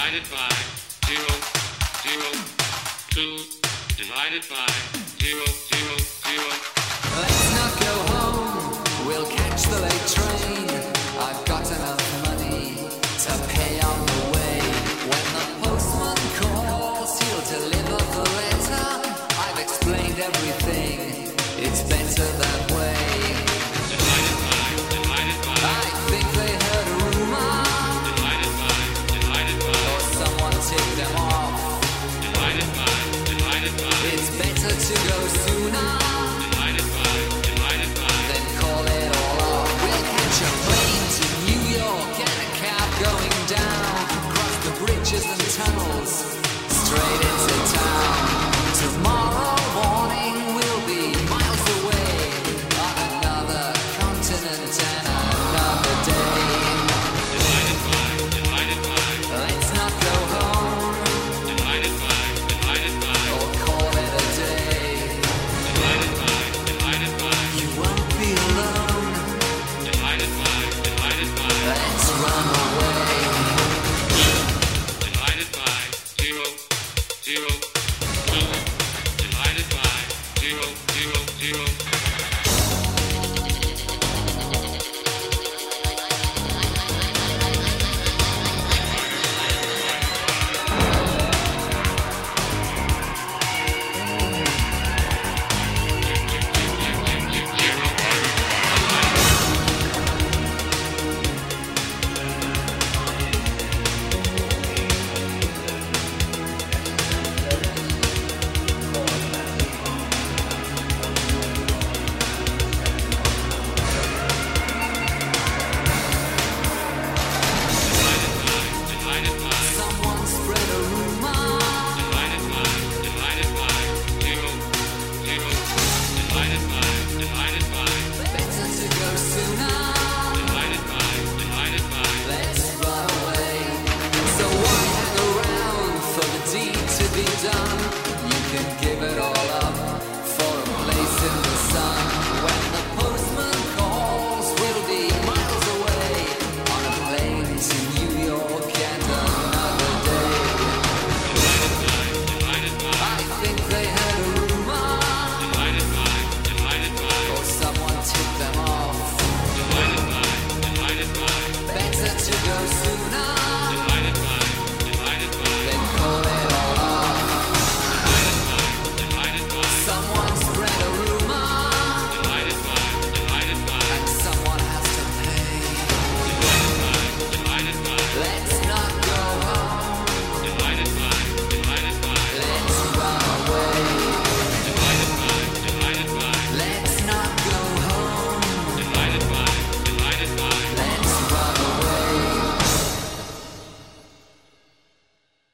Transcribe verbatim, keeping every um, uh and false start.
divided by zero, zero, two, divided by zero, zero, zero. Let's not go home, we'll catch the late train. I've got enough money to pay on the way. When the postman calls, he'll deliver the letter. I've explained everything, it's better that way. Divided by, divided by, I think they heard a rumor, divided by, divided by, or someone tipped them off. divided by, divided by, It's better to go sooner divided by, divided by. than call it all off. We'll catch a plane to New York and a cab going down, cross the bridges and tunnels, straight into town. Tomorrow morning we'll be miles away on another continent and another day. Divided by, divided by, Let's not go home divided by, divided by, or call it a day. divided by, divided by, You won't be alone. divided by, divided by. Let's run